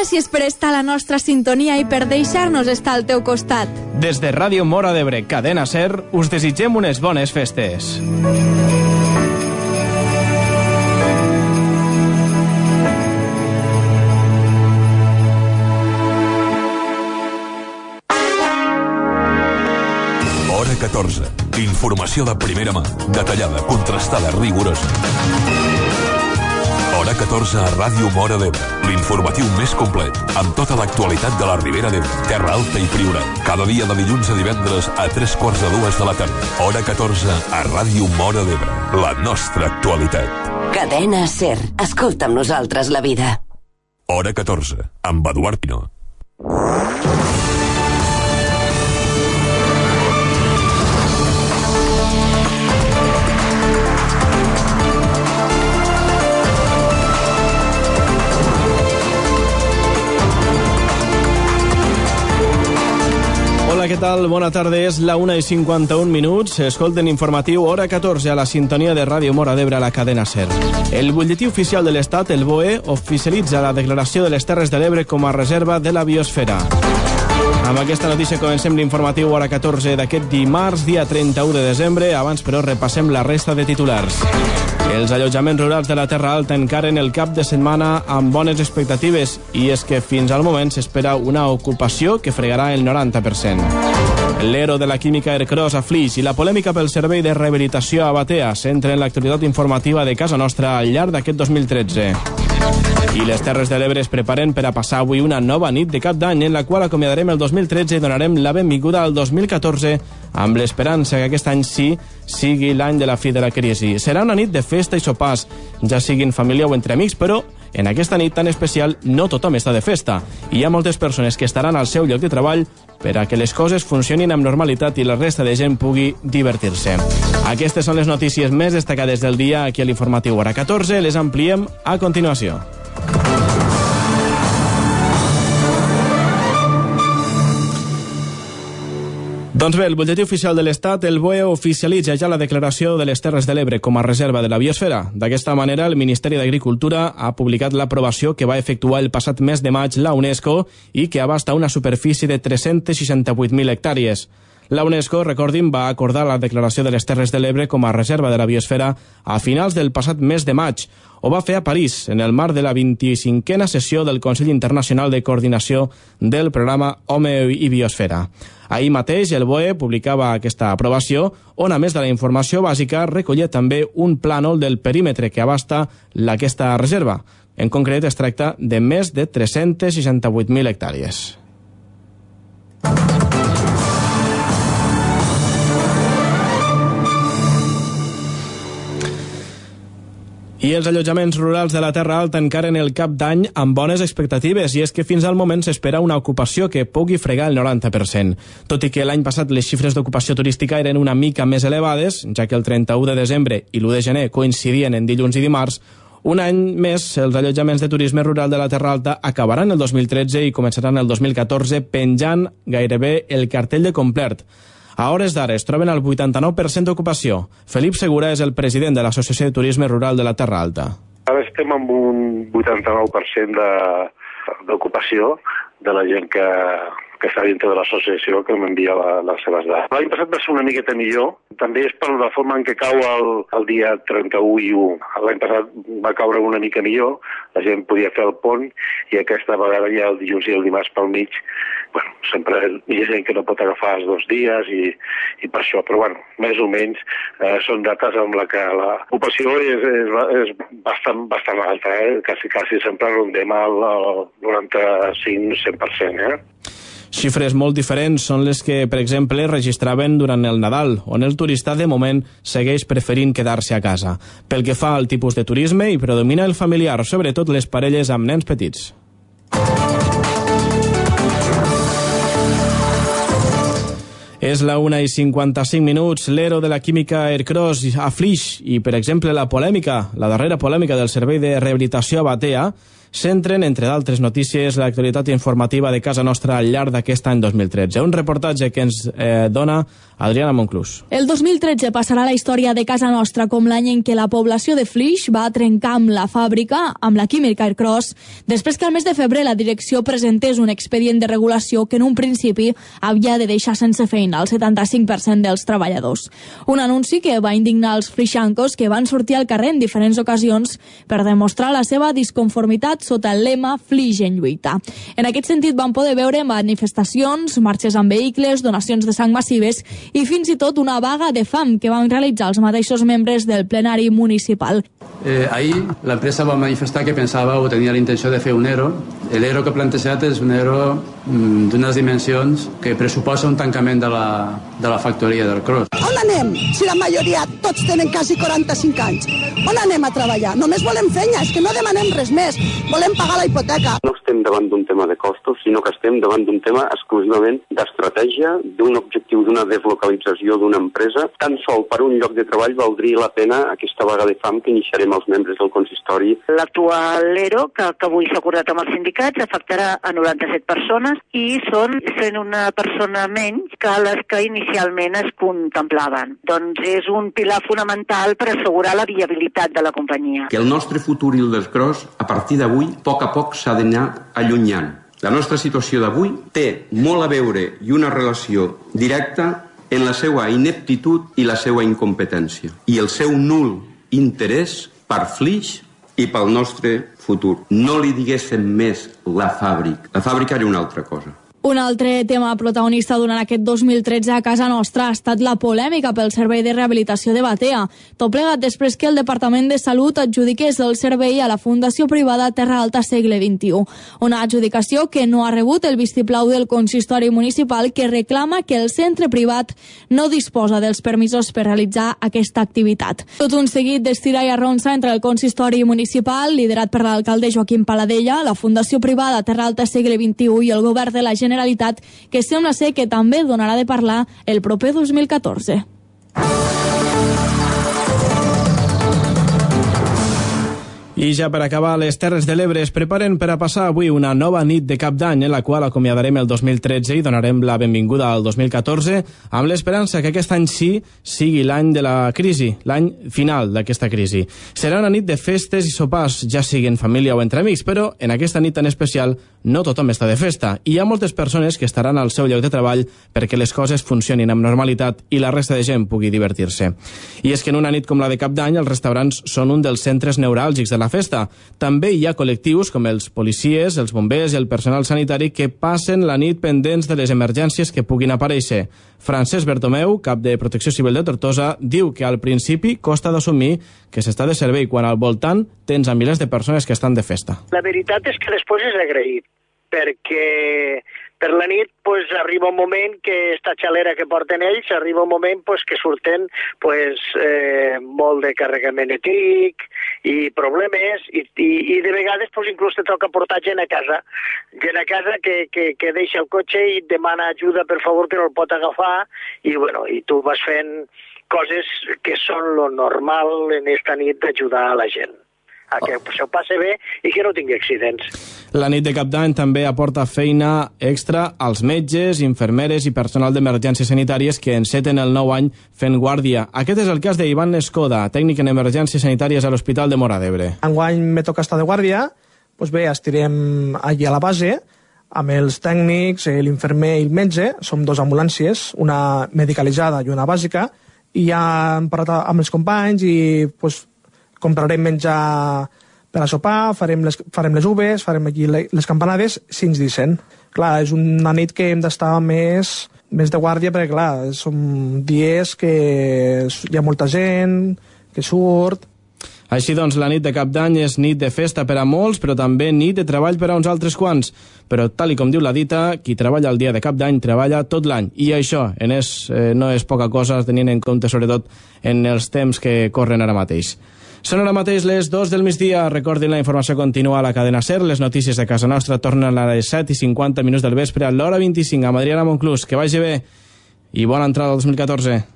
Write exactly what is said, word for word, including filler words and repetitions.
Gràcies per estar a la nostra sintonia i per deixar-nos estar al teu costat. Des de Ràdio Móra d'Ebre, Cadena SER, us desitgem unes bones festes. Hora catorze. Informació de primera mà, detallada, contrastada, rigorosa. Hora catorze a Ràdio Móra d'Ebre. L'informatiu més complet, amb tota l'actualitat de la Ribera d'Ebre, Terra Alta i Priorat. Cada dia de dilluns a divendres a tres quarts de dues de la tarda. Hora catorze a Ràdio Móra d'Ebre. La nostra actualitat. Cadena SER. Escolta amb nosaltres la vida. Hora catorze, amb Eduard Pino. Hola, què tal? Bona tarda, és la una i cinquanta-un minuts. Escolten informatiu Hora catorze a la sintonia de Ràdio Móra d'Ebre a la cadena SER. El butlletí oficial de l'Estat, el B O E, oficialitza la declaració de les Terres de l'Ebre com a reserva de la biosfera. Amb aquesta notícia comencem l'informatiu Hora catorze d'aquest dimarts, dia trenta-u de desembre. Abans, però, repassem la resta de titulars. Els allotjaments rurals de la Terra Alta encaren el cap de setmana amb bones expectatives, i és que fins al moment s'espera una ocupació que fregarà el noranta per cent. L'Ero de la Química Ercros a Flix i la polèmica pel servei de rehabilitació a Batea centren l'actualitat informativa de casa nostra al llarg d'aquest dos mil tretze. I les Terres de l'Ebre es preparen per a passar avui una nova nit de cap d'any en la qual acomiadarem el dos mil tretze i donarem la benvinguda al dos mil catorze amb l'esperança que aquest any sí sigui l'any de la fi de la crisi. Serà una nit de festa i sopars, ja siguin família o entre amics, però en aquesta nit tan especial no tothom està de festa. Hi ha moltes persones que estaran al seu lloc de treball per a que les coses funcionin amb normalitat i la resta de gent pugui divertir-se. Aquestes són les notícies més destacades del dia aquí a l'informatiu Hora catorze. Les ampliem a continuació. Doncs bé, el butlletí oficial de l'Estat, el B O E, oficialitza ja la declaració de les Terres de l'Ebre com a reserva de la biosfera. D'aquesta manera, el Ministeri d'Agricultura ha publicat l'aprovació que va efectuar el passat mes de maig la UNESCO i que abasta una superfície de tres-cents seixanta-vuit mil hectàrees. La UNESCO, recordin, va acordar la declaració de les Terres de l'Ebre com a reserva de la biosfera a finals del passat mes de maig. Ho va fer a París, en el marc de la vint-i-cinquena sessió del Consell Internacional de Coordinació del programa Home i Biosfera. Ahir mateix el B O E publicava aquesta aprovació, on a més de la informació bàsica recollia també un plànol del perímetre que abasta aquesta reserva. En concret es tracta de més de tres-cents seixanta-vuit mil hectàrees. I els allotjaments rurals de la Terra Alta encaren el cap d'any amb bones expectatives, i és que fins al moment s'espera una ocupació que pugui fregar el noranta per cent. Tot i que l'any passat les xifres d'ocupació turística eren una mica més elevades, ja que el trenta-u de desembre i l'u de gener coincidien en dilluns i dimarts, un any més els allotjaments de turisme rural de la Terra Alta acabaran el dos mil tretze i començaran el dos mil catorze penjant gairebé el cartell de complet. A hores d'ara es troben al vuitanta-nou per cent d'ocupació. Felip Segura és el president de l'Associació de Turisme Rural de la Terra Alta. Ara estem amb un vuitanta-nou per cent d'ocupació de la gent que, que està dintre de l'associació, que m'envia la, les seves dades. L'any passat va ser una miqueta millor, també és per la forma en què cau el, el dia trenta-u i u. L'any passat va caure una mica millor, la gent podia fer el pont, i aquesta vegada ja el dilluns i el dimarts pel mig, bueno, sempre hi ha gent que no pot agafar els dos dies i, i per això, però bueno, més o menys eh, són dates amb la que l'ocupació és, és, és bastant, bastant alta, eh? quasi, quasi sempre rondem al noranta-cinc cent per cent. Eh? Xifres molt diferents són les que, per exemple, registraven durant el Nadal, on el turista de moment segueix preferint quedar-se a casa. Pel que fa al tipus de turisme, hi predomina el familiar, sobretot les parelles amb nens petits. És la una i cinquanta-cinc minuts. L'Ero de la Química Ercros a Flix i, per exemple, la polèmica, la darrera polèmica del servei de rehabilitació a Batea, centren, entre d'altres notícies, l'actualitat informativa de casa nostra al llarg d'aquest any dos mil tretze. Un reportatge que ens eh, dona Adriana Monclús. El dos mil tretze passarà a la història de casa nostra com l'any en què la població de Flix va trencar amb la fàbrica, amb la química Aircross, després que al mes de febrer la direcció presentés un expedient de regulació que en un principi havia de deixar sense feina el setanta-cinc per cent dels treballadors. Un anunci que va indignar els flixancos, que van sortir al carrer en diferents ocasions per demostrar la seva disconformitat sota el lema Flix en lluita. En aquest sentit van poder veure manifestacions, marxes amb vehicles, donacions de sang massives i fins i tot una vaga de fam que van realitzar els mateixos membres del plenari municipal. Eh, ahir l'empresa va manifestar que pensava o tenia la intenció de fer un ERO. El ERO que ha plantejat és un ERO mm, d'unes dimensions que pressuposa un tancament de la, de la factoria del Cross. On anem? Si la majoria tots tenen quasi quaranta-cinc anys. On anem a treballar? Només volem feina, és que no demanem res més. Volem pagar la hipoteca. No estem davant d'un tema de costos, sinó que estem davant d'un tema exclusivament d'estratègia, d'un objectiu d'una deslocalització d'una empresa. Tan sol per un lloc de treball valdria la pena aquesta vaga de fam que iniciarem els membres del consistori. L'actual ERO, que, que avui s'ha acordat amb els sindicats, afectarà a noranta-set persones i són sent una persona menys que les que inicialment es contemplaven. Doncs és un pilar fonamental per assegurar la viabilitat de la companyia. Que el nostre futur i el del Cross, a partir d'avui, a poc a poc s'ha d'anar allunyant. La nostra situació d'avui té molt a veure i una relació directa en la seva ineptitud i la seva incompetència i el seu nul interès per Flix i pel nostre futur. No li diguéssim més la fàbrica. La fàbrica era una altra cosa. Un altre tema protagonista durant aquest dos mil tretze a casa nostra ha estat la polèmica pel servei de rehabilitació de Batea. Tot plegat després que el Departament de Salut adjudiqués el servei a la Fundació Privada Terra Alta Segle vint-i-u. Una adjudicació que no ha rebut el vistiplau del consistori municipal, que reclama que el centre privat no disposa dels permisos per realitzar aquesta activitat. Tot un seguit d'estira i arronsa entre el consistori municipal, liderat per l'alcalde Joaquim Paladella, la Fundació Privada Terra Alta Segle vint-i-u i el govern de la Generalitat, que sembla ser que també donarà de parlar el proper dos mil catorze. I ja per acabar, les Terres de l'Ebre es preparen per a passar avui una nova nit de cap d'any en la qual acomiadarem el dos mil tretze i donarem la benvinguda al dos mil catorze amb l'esperança que aquest any sí sigui l'any de la crisi, l'any final d'aquesta crisi. Serà una nit de festes i sopars, ja sigui en família o entre amics, però en aquesta nit tan especial no tothom està de festa. Hi ha moltes persones que estaran al seu lloc de treball perquè les coses funcionin amb normalitat i la resta de gent pugui divertir-se. I és que en una nit com la de cap d'any els restaurants són un dels centres neuràlgics de la festa. També hi ha col·lectius com els policies, els bombers i el personal sanitari que passen la nit pendents de les emergències que puguin aparèixer. Francesc Bertomeu, cap de Protecció Civil de Tortosa, diu que al principi costa d'assumir que s'està de servei quan al voltant tens a milers de persones que estan de festa. La veritat és que després és agraït, perquè per la nit pues, arriba un moment que esta xalera que porten ells, arriba un moment pues, que surten pues, eh, molt de carregament etílic i problemes, i, i, i de vegades pues, inclús te toca portar gent a casa, gent a casa que, que, que deixa el cotxe i et demana ajuda, per favor, que no el pot agafar, i, bueno, i tu vas fent coses que són lo normal en esta nit d'ajudar a la gent a que s'ho passi bé i que no tingui accidents. La nit de cap d'any també aporta feina extra als metges, infermeres i personal d'emergències sanitàries que enceten el nou any fent guàrdia. Aquest és el cas d'Ivan Escoda, tècnic en emergències sanitàries a l'Hospital de Móra d'Ebre. Enguany me toca estar de guàrdia, doncs bé, estirem allí a la base amb els tècnics, l'infermer i el metge. Som dos ambulàncies, una medicalitzada i una bàsica, i ja hem parlat amb els companys i doncs, comprarem menjar per a sopar, farem les, farem les uves, farem aquí les campanades, si ens dicen. Clar, és una nit que hem d'estar més, més de guàrdia, perquè clar, són dies que hi ha molta gent, que surt. Així doncs, la nit de cap d'any és nit de festa per a molts, però també nit de treball per a uns altres quants. Però, tal i com diu la dita, qui treballa el dia de cap d'any treballa tot l'any. I això en és, eh, no és poca cosa, tenint en compte, sobretot, en els temps que corren ara mateix. Són ara mateix les dos del migdia. Recordin, la informació continua a la cadena SER. Les notícies de casa nostra tornen a les set i cinquanta minuts del vespre a l'hora vint-i-cinc amb Adriana Monclús. Que vagi bé i bona entrada al dos mil catorze.